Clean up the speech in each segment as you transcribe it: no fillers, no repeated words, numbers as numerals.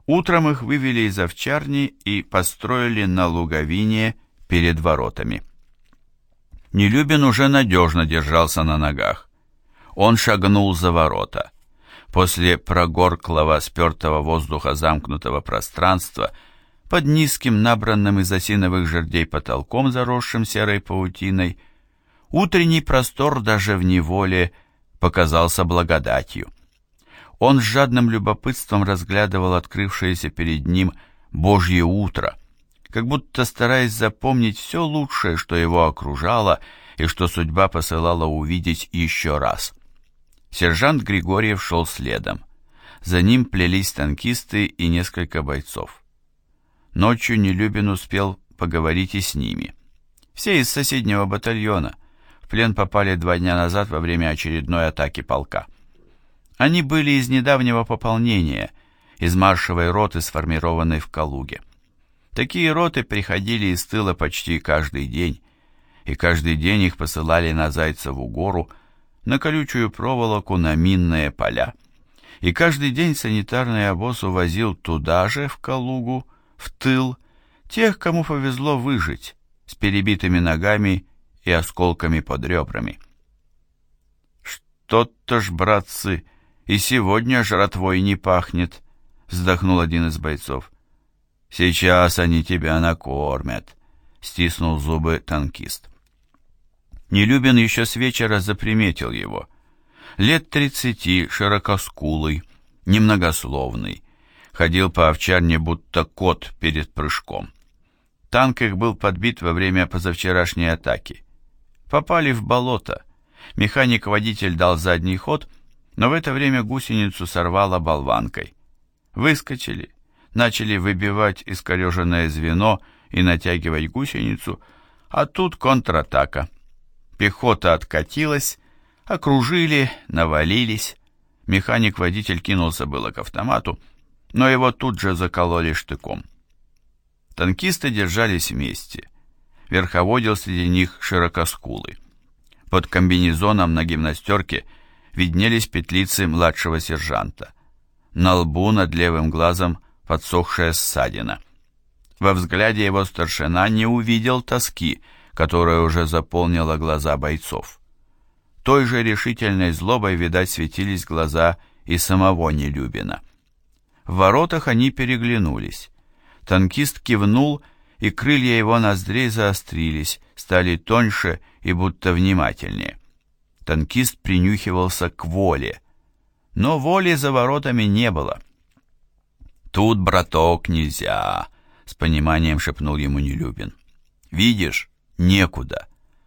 Утром их вывели из овчарни и построили на луговине перед воротами. Нелюбин уже надежно держался на ногах. Он шагнул за ворота. После прогорклого, спертого воздуха замкнутого пространства, под низким, набранным из осиновых жердей потолком, заросшим серой паутиной, утренний простор даже в неволе показался благодатью. Он с жадным любопытством разглядывал открывшееся перед ним Божье утро, как будто стараясь запомнить все лучшее, что его окружало и что судьба посылала увидеть еще раз. Сержант Григорьев шел следом. За ним плелись танкисты и несколько бойцов. Ночью Нелюбин успел поговорить и с ними. Все из соседнего батальона. В плен попали 2 дня назад во время очередной атаки полка. Они были из недавнего пополнения, из маршевой роты, сформированной в Калуге. Такие роты приходили из тыла почти каждый день, и каждый день их посылали на Зайцеву гору, на колючую проволоку, на минные поля. И каждый день санитарный обоз увозил туда же, в Калугу, в тыл, тех, кому повезло выжить, с перебитыми ногами и осколками под ребрами. «Что-то ж, братцы, и сегодня жратвой не пахнет», — вздохнул один из бойцов. «Сейчас они тебя накормят», — стиснул зубы танкист. Нелюбин еще с вечера заприметил его. Лет 30, широкоскулый, немногословный. Ходил по овчарне, будто кот перед прыжком. Танк их был подбит во время позавчерашней атаки. Попали в болото. Механик-водитель дал задний ход, но в это время гусеницу сорвало болванкой. Выскочили, начали выбивать искореженное звено и натягивать гусеницу, а тут контратака. Пехота откатилась, окружили, навалились. Механик-водитель кинулся было к автомату, но его тут же закололи штыком. Танкисты держались вместе. Верховодил среди них широкоскулый. Под комбинезоном на гимнастерке виднелись петлицы младшего сержанта. На лбу над левым глазом подсохшая ссадина. Во взгляде его старшина не увидел тоски, которая уже заполнила глаза бойцов. Той же решительной злобой, видать, светились глаза и самого Нелюбина. В воротах они переглянулись. Танкист кивнул, и крылья его ноздрей заострились, стали тоньше и будто внимательнее. Танкист принюхивался к Воле, но Воли за воротами не было. «Тут, браток, нельзя», — с пониманием шепнул ему Нелюбин. «Видишь, некуда».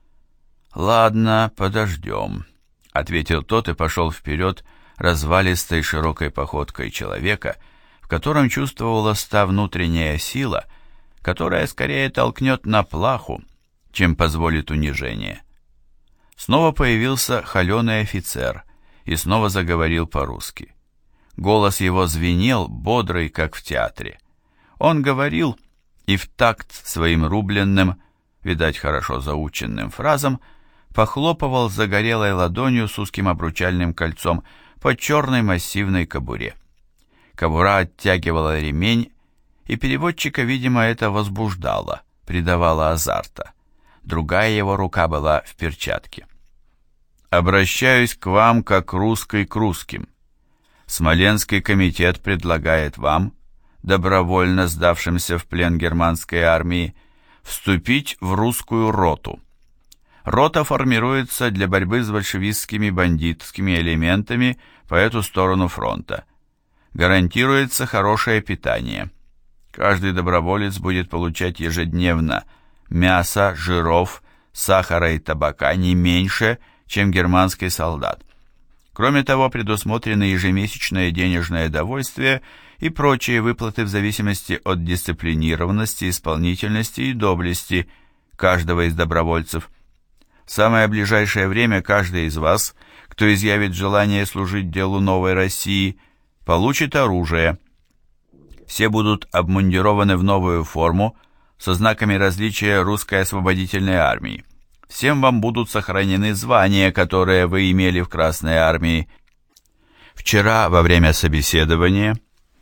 «Ладно, подождем», — ответил тот и пошел вперед развалистой широкой походкой человека, в котором чувствовалась та внутренняя сила, которая скорее толкнет на плаху, чем позволит унижение. Снова появился холеный офицер и снова заговорил по-русски. Голос его звенел, бодрый, как в театре. Он говорил, и в такт своим рубленным, видать, хорошо заученным фразам, похлопывал загорелой ладонью с узким обручальным кольцом по черной массивной кобуре. Кобура оттягивала ремень, и переводчика, видимо, это возбуждало, придавало азарта. Другая его рука была в перчатке. «Обращаюсь к вам, как русский к русским. Смоленский комитет предлагает вам, добровольно сдавшимся в плен германской армии, вступить в русскую роту. Рота формируется для борьбы с большевистскими бандитскими элементами по эту сторону фронта. Гарантируется хорошее питание. Каждый доброволец будет получать ежедневно мяса, жиров, сахара и табака не меньше, чем германский солдат. Кроме того, предусмотрены ежемесячное денежное довольствие и прочие выплаты в зависимости от дисциплинированности, исполнительности и доблести каждого из добровольцев. В самое ближайшее время каждый из вас, кто изъявит желание служить делу новой России, получит оружие. Все будут обмундированы в новую форму со знаками различия русской освободительной армии. Всем вам будут сохранены звания, которые вы имели в Красной армии. Вчера, во время собеседования,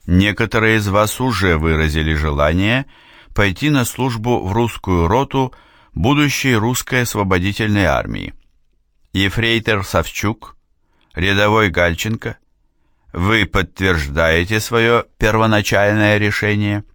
Некоторые из вас уже выразили желание пойти на службу в русскую роту будущей русской освободительной армии. Ефрейтор Савчук, рядовой Гальченко, вы подтверждаете свое первоначальное решение?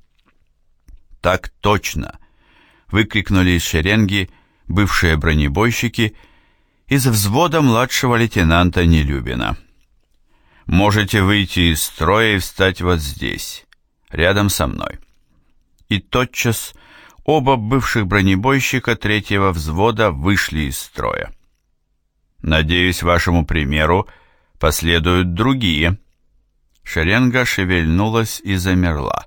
Так точно, выкрикнули из шеренги бывшие бронебойщики из взвода младшего лейтенанта Нелюбина. Можете выйти из строя и встать вот здесь, рядом со мной. И тотчас оба бывших бронебойщика третьего взвода вышли из строя. Надеюсь, вашему примеру последуют другие. Шеренга шевельнулась и замерла.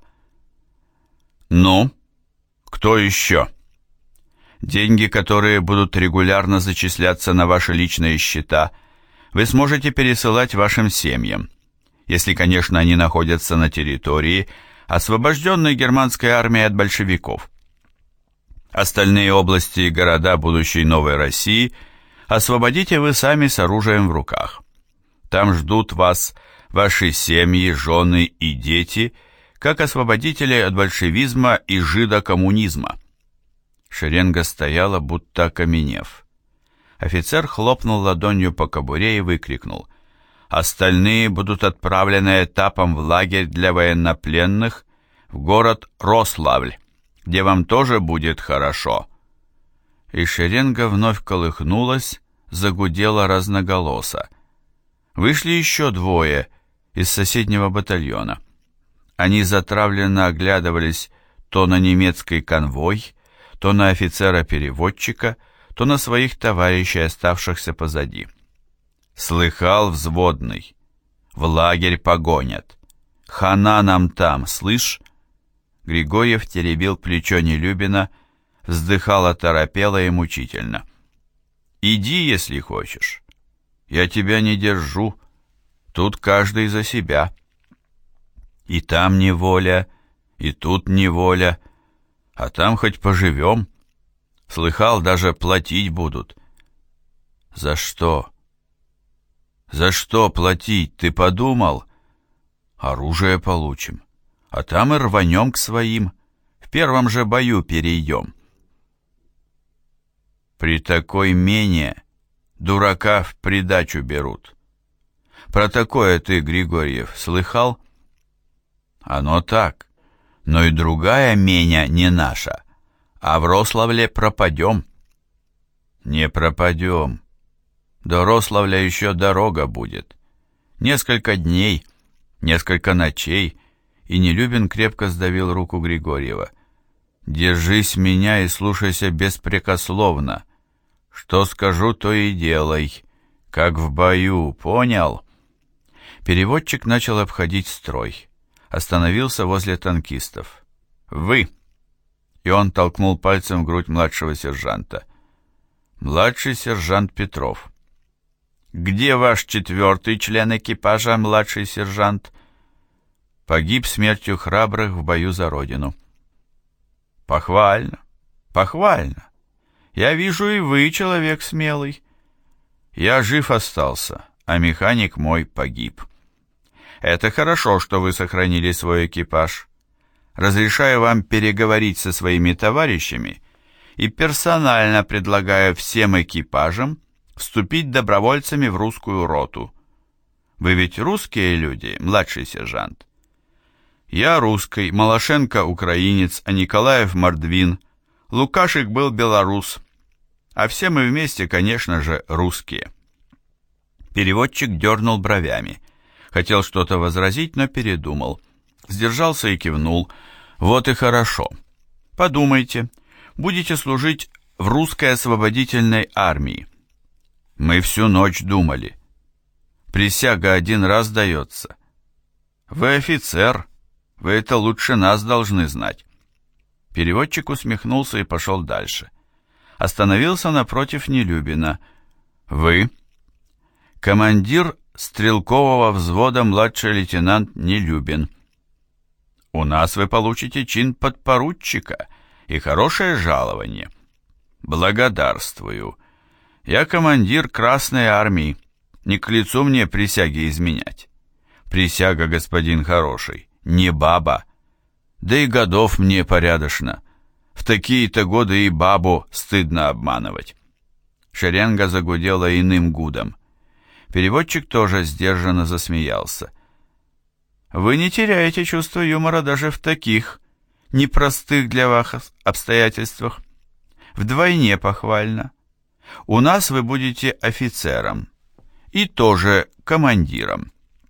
Ну, кто еще? Деньги, которые будут регулярно зачисляться на ваши личные счета, вы сможете пересылать вашим семьям, если, конечно, они находятся на территории, освобожденной германской армией от большевиков. Остальные области и города будущей новой России освободите вы сами с оружием в руках. Там ждут вас ваши семьи, жены и дети, как освободителей от большевизма и жидокоммунизма. Шеренга стояла, будто окаменев. Офицер хлопнул ладонью по кобуре и выкрикнул: «Остальные будут отправлены этапом в лагерь для военнопленных в город Рославль, где вам тоже будет хорошо». И шеренга вновь колыхнулась, загудела разноголосо. Вышли еще двое из соседнего батальона. Они затравленно оглядывались то на немецкий конвой, то на офицера-переводчика, то на своих товарищей, оставшихся позади. «Слыхал, взводный? В лагерь погонят. Хана нам там, слышь?» Григорьев теребил плечо Нелюбина, вздыхал оторопело и мучительно. «Иди, если хочешь. Я тебя не держу. Тут каждый за себя. И там неволя, и тут неволя, а там хоть поживем. Слыхал, даже платить будут». «За что? За что платить, ты подумал? Оружие получим, а там и рванем к своим, в первом же бою перейдем». При такой мене дурака в придачу берут. Про такое ты, Григорьев, слыхал? Оно так, но и другая меня не наша, а в Рославле пропадем. Не пропадем. До Рославля еще дорога будет. Несколько дней, несколько ночей, и Нелюбин крепко сдавил руку Григорьева. Держись меня и слушайся беспрекословно. Что скажу, то и делай, как в бою, понял? Переводчик начал обходить строй. Остановился возле танкистов. «Вы!» И он толкнул пальцем в грудь младшего сержанта. «Младший сержант Петров». «Где ваш четвертый член экипажа, младший сержант?» «Погиб смертью храбрых в бою за родину». «Похвально, похвально. Я вижу, и вы человек смелый. Я жив остался, а механик мой погиб. Это хорошо, что вы сохранили свой экипаж. Разрешаю вам переговорить со своими товарищами и персонально предлагаю всем экипажам вступить добровольцами в русскую роту. Вы ведь русские люди, младший сержант?» «Я русский, Малашенко украинец, а Николаев мордвин, Лукашек был белорус, а все мы вместе, конечно же, русские». Переводчик дернул бровями, хотел что-то возразить, но передумал, сдержался и кивнул. «Вот и хорошо. Подумайте, будете служить в русской освободительной армии». «Мы всю ночь думали. Присяга один раз дается. Вы офицер, вы это лучше нас должны знать». Переводчик усмехнулся и пошел дальше. Остановился напротив Нелюбина. «Вы?» «Командир стрелкового взвода младший лейтенант Нелюбин». «У нас вы получите чин подпоручика и хорошее жалование». «Благодарствую. Я командир Красной армии. Не к лицу мне присяги изменять. Присяга, господин хороший, не баба. Да и годов мне порядочно. В такие-то годы и бабу стыдно обманывать. Шеренга загудела иным гудом. Переводчик тоже сдержанно засмеялся. Вы не теряете чувство юмора даже в таких непростых для вас обстоятельствах. Вдвойне похвально. У нас вы будете офицером и тоже командиром.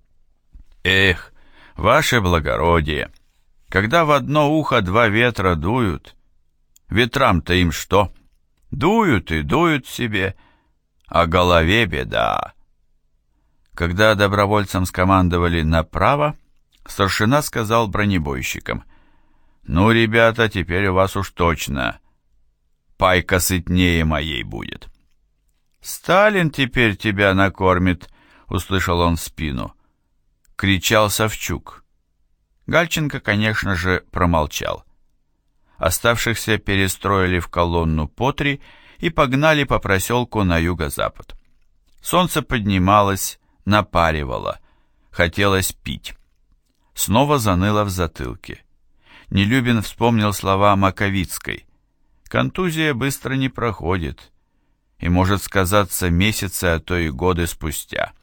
Эх, ваше благородие, когда в одно ухо два ветра дуют, ветрам-то им что? Дуют и дуют себе, а голове беда. Когда добровольцам скомандовали направо, старшина сказал бронебойщикам: «Ну, ребята, теперь у вас уж точно пайка сытнее моей будет». «Сталин теперь тебя накормит», — услышал он в спину. Кричал Савчук. Гальченко, конечно же, промолчал. Оставшихся перестроили в колонну по 3 и погнали по проселку на юго-запад. Солнце поднималось, напаривало, хотелось пить. Снова заныло в затылке. Нелюбин вспомнил слова Маковицкой. «Контузия быстро не проходит и может сказаться месяцы, а то и годы спустя».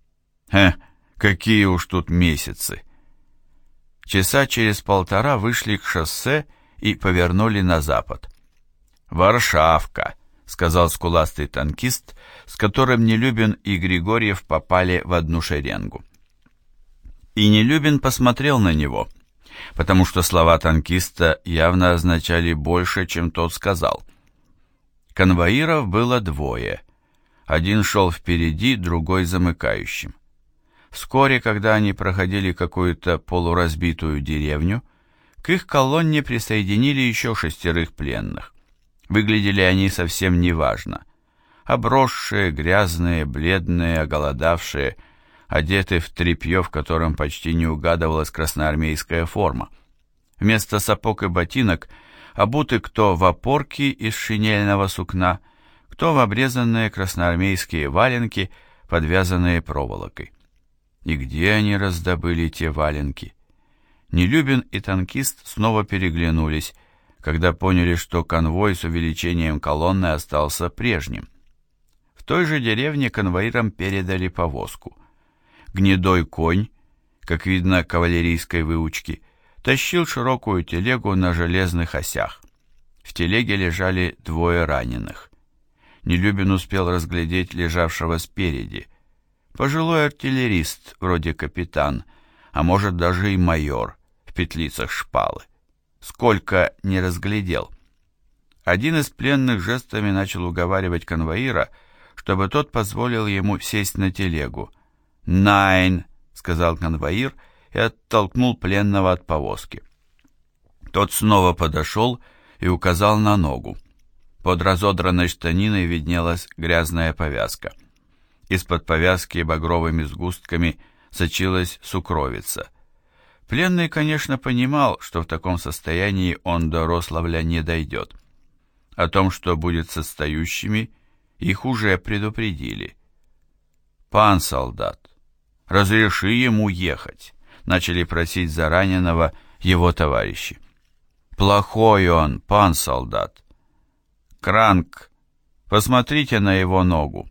Какие уж тут месяцы! Часа через полтора вышли к шоссе и повернули на запад. «Варшавка», — сказал скуластый танкист, с которым Нелюбин и Григорьев попали в одну шеренгу. И Нелюбин посмотрел на него, потому что слова танкиста явно означали больше, чем тот сказал. Конвоиров было двое. Один шел впереди, другой замыкающим. Вскоре, когда они проходили какую-то полуразбитую деревню, к их колонне присоединили еще 6 пленных. Выглядели они совсем неважно. Обросшие, грязные, бледные, оголодавшие, одеты в тряпье, в котором почти не угадывалась красноармейская форма. Вместо сапог и ботинок обуты кто в опорки из шинельного сукна, кто в обрезанные красноармейские валенки, подвязанные проволокой. И где они раздобыли те валенки? Нелюбин и танкист снова переглянулись, когда поняли, что конвой с увеличением колонны остался прежним. В той же деревне конвоирам передали повозку. Гнедой конь, как видно кавалерийской выучки, тащил широкую телегу на железных осях. В телеге лежали 2 раненых. Нелюбин успел разглядеть лежавшего спереди. Пожилой артиллерист, вроде капитан, а может даже и майор, в петлицах шпалы. Сколько не разглядел. Один из пленных жестами начал уговаривать конвоира, чтобы тот позволил ему сесть на телегу. «Найн», — сказал конвоир и оттолкнул пленного от повозки. Тот снова подошел и указал на ногу. Под разодранной штаниной виднелась грязная повязка. Из-под повязки багровыми сгустками сочилась сукровица. Пленный, конечно, понимал, что в таком состоянии он до Рославля не дойдет. О том, что будет с отстающими, их уже предупредили. «Пан солдат, разреши ему ехать», — начали просить за раненого его товарищи. «Плохой он, пан солдат». «Кранк, посмотрите на его ногу».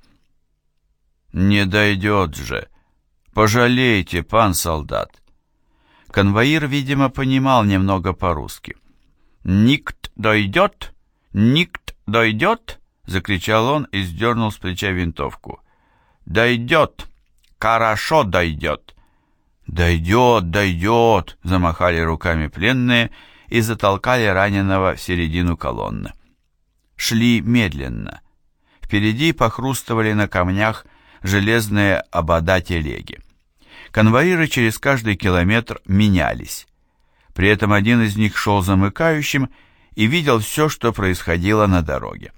«Не дойдет же! Пожалейте, пан солдат!» Конвоир, видимо, понимал немного по-русски. «Никт дойдет? Никт дойдет?» — закричал он и сдернул с плеча винтовку. «Дойдет! Хорошо дойдет!» «Дойдет, дойдет!» — замахали руками пленные и затолкали раненого в середину колонны. Шли медленно. Впереди похрустывали на камнях железные обода телеги. Конвоиры через каждый километр менялись. При этом один из них шел замыкающим и видел все, что происходило на дороге.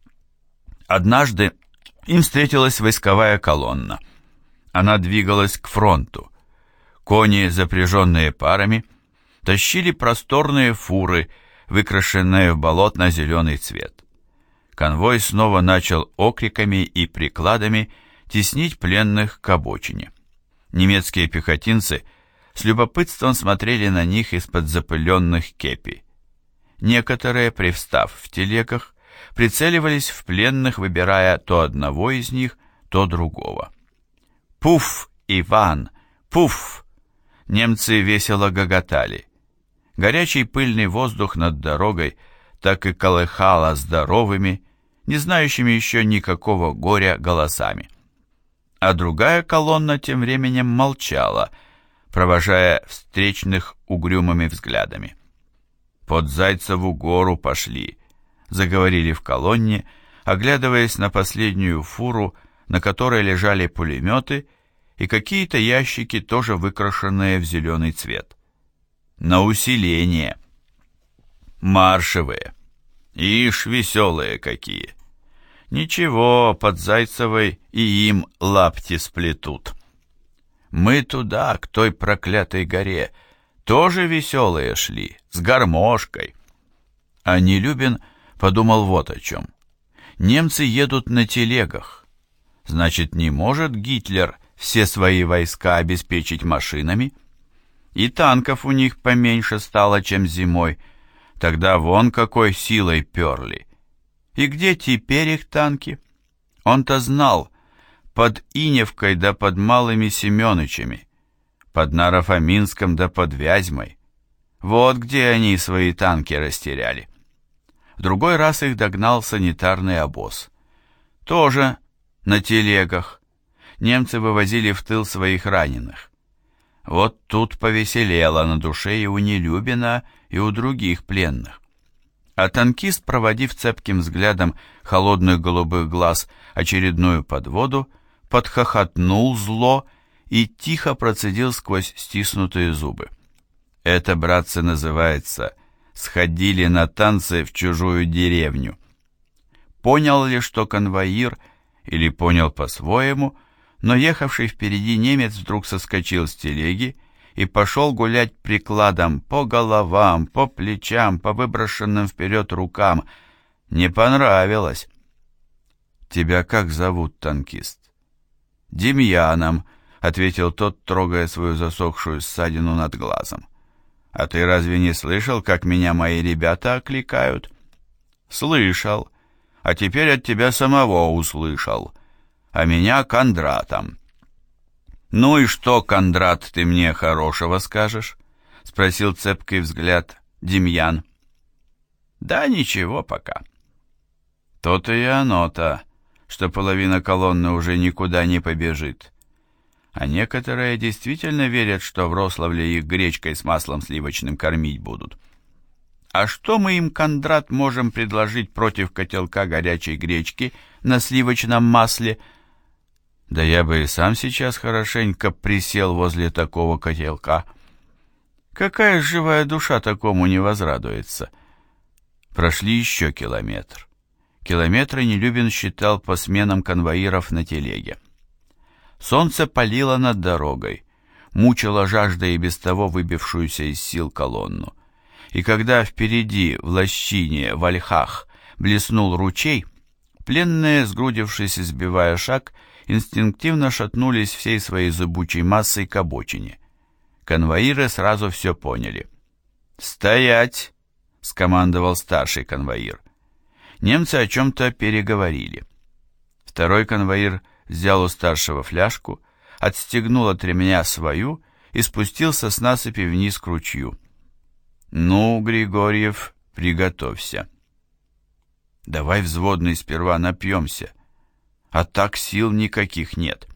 Однажды им встретилась войсковая колонна. Она двигалась к фронту. Кони, запряженные парами, тащили просторные фуры, выкрашенные в болотно-зеленый цвет. Конвой снова начал окриками и прикладами теснить пленных к обочине. Немецкие пехотинцы с любопытством смотрели на них из-под запыленных кепи. Некоторые, привстав в телегах, прицеливались в пленных, выбирая то одного из них, то другого. «Пуф, Иван! Пуф!» Немцы весело гоготали. Горячий пыльный воздух над дорогой так и колыхало здоровыми, не знающими еще никакого горя голосами. А другая колонна тем временем молчала, провожая встречных угрюмыми взглядами. «Под Зайцеву гору пошли», — заговорили в колонне, оглядываясь на последнюю фуру, на которой лежали пулеметы и какие-то ящики, тоже выкрашенные в зеленый цвет. «На усиление». «Маршевые. Ишь, веселые какие. Ничего, под Зайцевой и им лапти сплетут. Мы туда, к той проклятой горе, тоже веселые шли, с гармошкой». А Нелюбин подумал вот о чем. Немцы едут на телегах. Значит, не может Гитлер все свои войска обеспечить машинами? И танков у них поменьше стало, чем зимой. Тогда вон какой силой перли. И где теперь их танки? Он-то знал, под Иневкой да под Малыми Семёнычами, под Наро-Фоминском да под Вязьмой. Вот где они свои танки растеряли. В другой раз их догнал санитарный обоз. Тоже на телегах. Немцы вывозили в тыл своих раненых. Вот тут повеселело на душе и у Нелюбина, и у других пленных. А танкист, проводив цепким взглядом холодных голубых глаз очередную подводу, подхохотнул зло и тихо процедил сквозь стиснутые зубы. Это, братцы, называется «сходили на танцы в чужую деревню». Понял ли, что конвоир, или понял по-своему, но ехавший впереди немец вдруг соскочил с телеги и пошел гулять прикладом по головам, по плечам, по выброшенным вперед рукам. Не понравилось. «Тебя как зовут, танкист?» «Демьяном», — ответил тот, трогая свою засохшую ссадину над глазом. «А ты разве не слышал, как меня мои ребята окликают?» «Слышал. А теперь от тебя самого услышал. А меня Кондратом». «Ну и что, Кондрат, ты мне хорошего скажешь?» — спросил цепкий взгляд Демьян. «Да ничего пока». «То-то и оно-то, что половина колонны уже никуда не побежит. А некоторые действительно верят, что в Рославле их гречкой с маслом сливочным кормить будут. А что мы им, Кондрат, можем предложить против котелка горячей гречки на сливочном масле?» «Да я бы и сам сейчас хорошенько присел возле такого котелка. Какая живая душа такому не возрадуется?» Прошли еще километр. Километры Нелюбин считал по сменам конвоиров на телеге. Солнце палило над дорогой, мучило жажда и без того выбившуюся из сил колонну. И когда впереди, в лощине, в ольхах, блеснул ручей, пленные, сгрудившись и сбивая шаг, инстинктивно шатнулись всей своей зыбучей массой к обочине. Конвоиры сразу все поняли. «Стоять!» — скомандовал старший конвоир. Немцы о чем-то переговорили. Второй конвоир взял у старшего фляжку, отстегнул от ремня свою и спустился с насыпи вниз к ручью. «Ну, Григорьев, приготовься. Давай, взводный, сперва напьемся, а так сил никаких нет».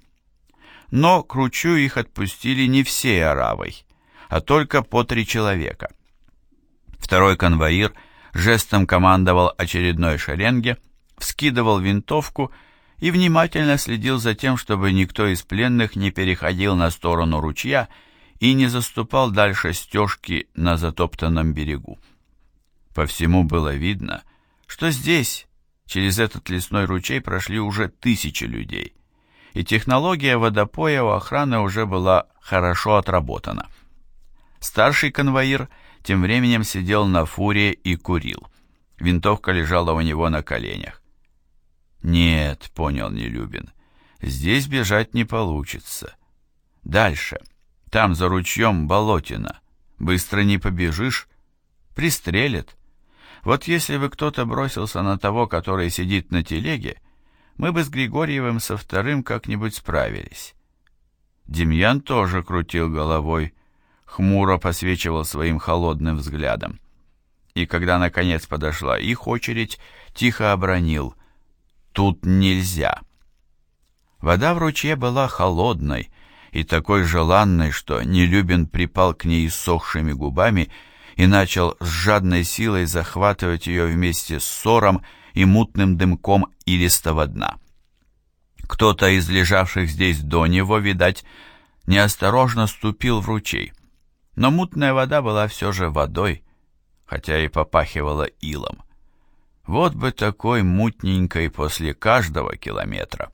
Но к ручью их отпустили не всей оравой, а только по 3 человека. Второй конвоир жестом командовал очередной шеренге, вскидывал винтовку и внимательно следил за тем, чтобы никто из пленных не переходил на сторону ручья и не заступал дальше стежки на затоптанном берегу. По всему было видно, что здесь, через этот лесной ручей, прошли уже 1000 людей, и технология водопоя у охраны уже была хорошо отработана. Старший конвоир тем временем сидел на фуре и курил. Винтовка лежала у него на коленях. «Нет», — понял Нелюбин, — «здесь бежать не получится. Дальше, Там за ручьем болотина. Быстро не побежишь. Пристрелят. Вот если бы кто-то бросился на того, который сидит на телеге, мы бы с Григорьевым со вторым как-нибудь справились. Демьян тоже крутил головой, хмуро посвечивал своим холодным взглядом. И когда наконец подошла их очередь, тихо обронил: «Тут нельзя». Вода в ручье была холодной и такой желанной, что Нелюбин припал к ней иссохшими губами и начал с жадной силой захватывать ее вместе с сором и мутным дымком илистого дна. Кто-то из лежавших здесь до него, видать, неосторожно ступил в ручей, но мутная вода была все же водой, хотя и попахивала илом. Вот бы такой мутненькой после каждого километра.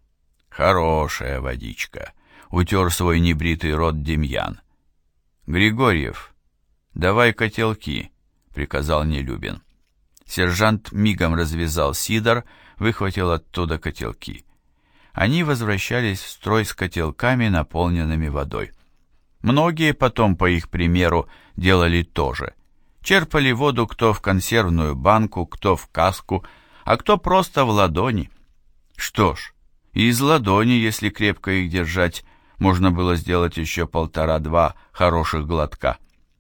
Хорошая водичка, утер свой небритый рот Демьян. Григорьев, давай котелки, приказал Нелюбин. Сержант мигом развязал сидор, выхватил оттуда котелки. Они возвращались в строй с котелками, наполненными водой. Многие потом, по их примеру, делали то же. Черпали воду кто в консервную банку, кто в каску, а кто просто в ладони. Что ж, и из ладони, если крепко их держать, можно было сделать еще 1,5-2 хороших глотка.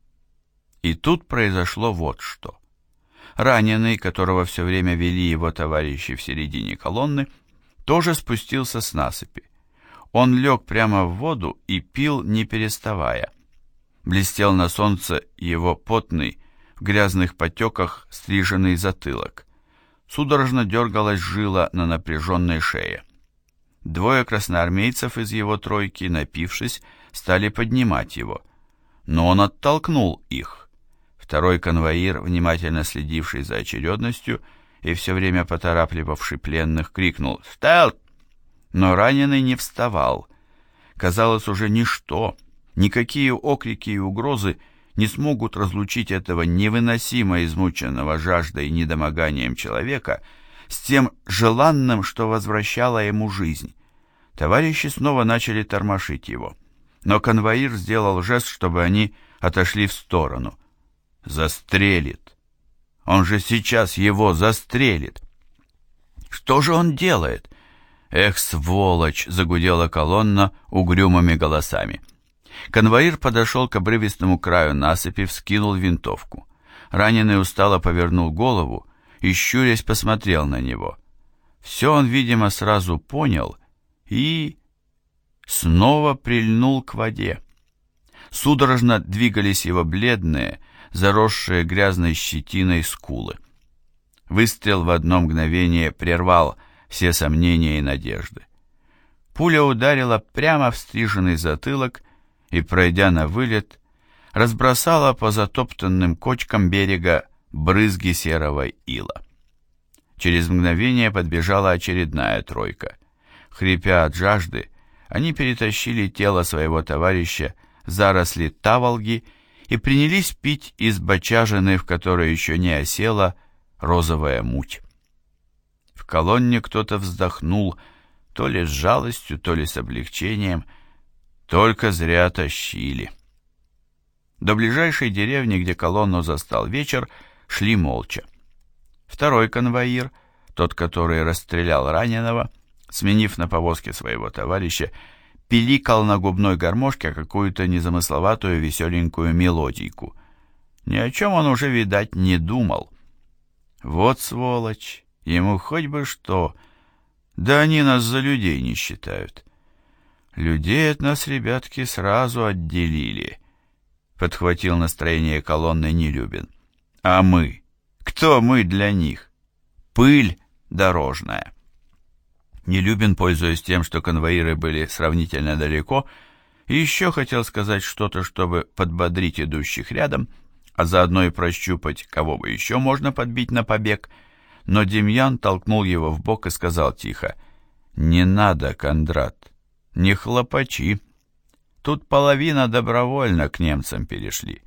И тут произошло вот что. Раненый, которого все время вели его товарищи в середине колонны, тоже спустился с насыпи. Он лег прямо в воду и пил, не переставая. Блестел на солнце его потный, в грязных потеках стриженный затылок. Судорожно дергалась жила на напряженной шее. Двое красноармейцев из его тройки, напившись, стали поднимать его. Но он оттолкнул их. Второй конвоир, внимательно следивший за очередностью и все время поторапливавший пленных, крикнул «Встал!». Но раненый не вставал. Казалось, уже ничто, никакие окрики и угрозы не смогут разлучить этого невыносимо измученного жаждой и недомоганием человека с тем желанным, что возвращало ему жизнь. Товарищи снова начали тормошить его, но конвоир сделал жест, чтобы они отошли в сторону. Застрелит. Он же сейчас его застрелит. Что же он делает? Эх, сволочь, загудела колонна угрюмыми голосами. Конвоир подошел к обрывистому краю насыпи, вскинул винтовку. Раненый устало повернул голову и, щурясь, посмотрел на него. Все он, видимо, сразу понял и снова прильнул к воде. Судорожно двигались его бледные, заросшие грязной щетиной скулы. Выстрел в одно мгновение прервал все сомнения и надежды. Пуля ударила прямо в стриженный затылок и, пройдя на вылет, разбросала по затоптанным кочкам берега брызги серого ила. Через мгновение подбежала очередная тройка. Хрипя от жажды, они перетащили тело своего товарища в заросли таволги и принялись пить из бочажины, в которой еще не осела розовая муть. В колонне кто-то вздохнул, то ли с жалостью, то ли с облегчением. Только зря тащили. До ближайшей деревни, где колонну застал вечер, шли молча. Второй конвоир, тот, который расстрелял раненого, сменив на повозке своего товарища, пиликал на губной гармошке какую-то незамысловатую веселенькую мелодийку. Ни о чем он уже, видать, не думал. Вот сволочь, ему хоть бы что. Да они нас за людей не считают. Людей от нас, ребятки, сразу отделили, подхватил настроение колонны Нелюбин. А мы? Кто мы для них? Пыль дорожная. Нелюбин, пользуясь тем, что конвоиры были сравнительно далеко, еще хотел сказать что-то, чтобы подбодрить идущих рядом, а заодно и прощупать, кого бы еще можно подбить на побег, но Демьян толкнул его в бок и сказал тихо: «Не надо, Кондрат, не хлопачи. Тут половина добровольно к немцам перешли».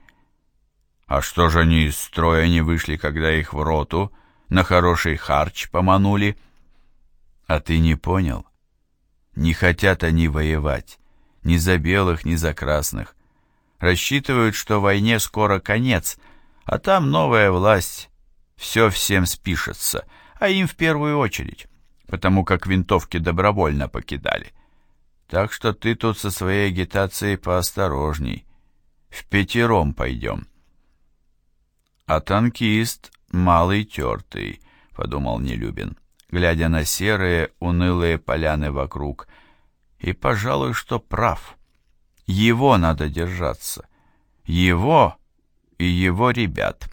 «А что же они из строя не вышли, когда их в роту на хороший харч поманули?» «А ты не понял? Не хотят они воевать. ни за белых, ни за красных. Рассчитывают, что войне скоро конец, а там новая власть, все всем спишется, а им в первую очередь, потому как винтовки добровольно покидали. Так что ты тут со своей агитацией поосторожней. Впятером пойдем. А танкист малый тертый, подумал Нелюбин, глядя на серые, унылые поляны вокруг. И, пожалуй, что прав. Его надо держаться. Его и его ребят.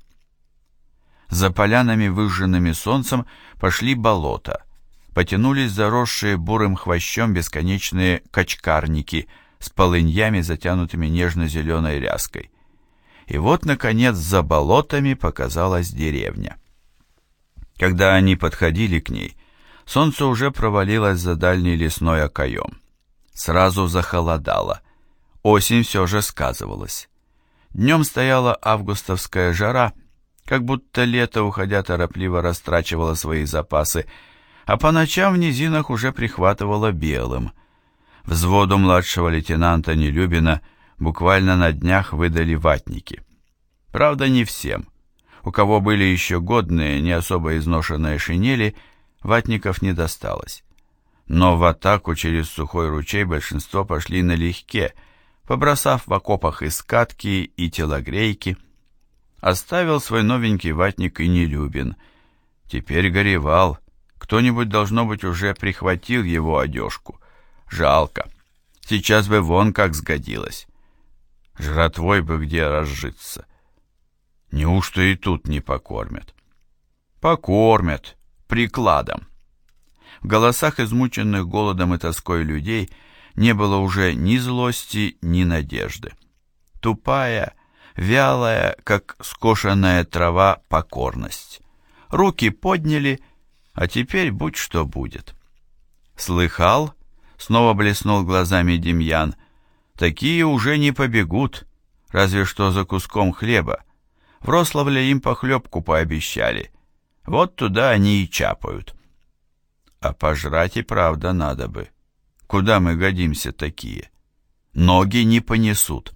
За полянами, выжженными солнцем, пошли болота. Потянулись заросшие бурым хвощом бесконечные качкарники с полыньями, затянутыми нежно-зеленой ряской. И вот, наконец, за болотами показалась деревня. Когда они подходили к ней, солнце уже провалилось за дальний лесной окоем. Сразу захолодало. Осень все же сказывалась. Днем стояла августовская жара, как будто лето, уходя, торопливо растрачивало свои запасы, а по ночам в низинах уже прихватывало белым. Взводу младшего лейтенанта Нелюбина буквально на днях выдали ватники. Правда, не всем. У кого были еще годные, не особо изношенные шинели, ватников не досталось. Но в атаку через сухой ручей большинство пошли налегке, побросав в окопах и скатки, и телогрейки. Оставил свой новенький ватник и Нелюбин. Теперь горевал. Кто-нибудь, должно быть, уже прихватил его одежку. Жалко. Сейчас бы вон как сгодилось. Жратвой бы где разжиться. Неужто и тут не покормят? Покормят. Прикладом. В голосах измученных голодом и тоской людей не было уже ни злости, ни надежды. Тупая, вялая, как скошенная трава, покорность. Руки подняли, а теперь будь что будет. Слыхал? Снова блеснул глазами Демьян. Такие уже не побегут, разве что за куском хлеба. В Рославле им похлебку пообещали. Вот туда они и чапают. А пожрать и правда надо бы. Куда мы годимся такие? Ноги не понесут.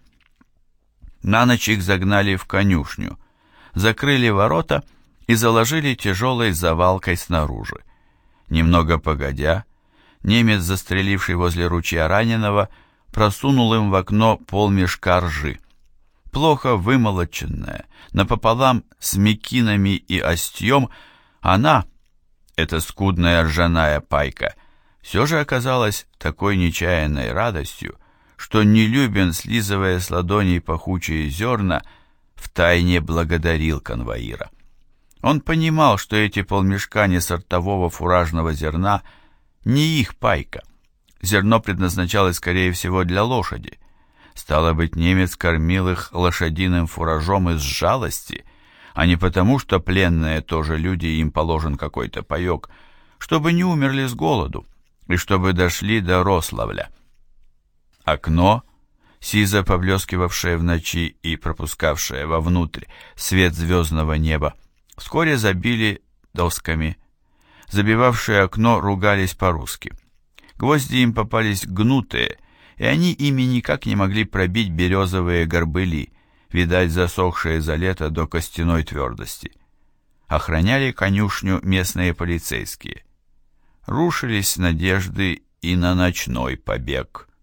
На ночь их загнали в конюшню, закрыли ворота и заложили тяжелой завалкой снаружи. Немного погодя, немец, застреливший возле ручья раненого, просунул им в окно полмешка ржи. Плохо вымолоченная, напополам с мекинами и остьем, она, эта скудная ржаная пайка, все же оказалась такой нечаянной радостью, что Нелюбин, слизывая с ладоней пахучие зерна, втайне благодарил конвоира. Он понимал, что эти полмешка несортового фуражного зерна не их пайка. Зерно предназначалось, скорее всего, для лошади. Стало быть, немец кормил их лошадиным фуражом из жалости, а не потому, что пленные тоже люди, и им положен какой-то паек, чтобы не умерли с голоду и чтобы дошли до Рославля. Окно, сизо поблескивавшее в ночи и пропускавшее вовнутрь свет звездного неба, вскоре забили досками. Забивавшие окно ругались по-русски. Гвозди им попались гнутые, и они ими никак не могли пробить березовые горбыли, видать, засохшие за лето до костяной твердости. Охраняли конюшню местные полицейские. Рушились надежды и на ночной побег.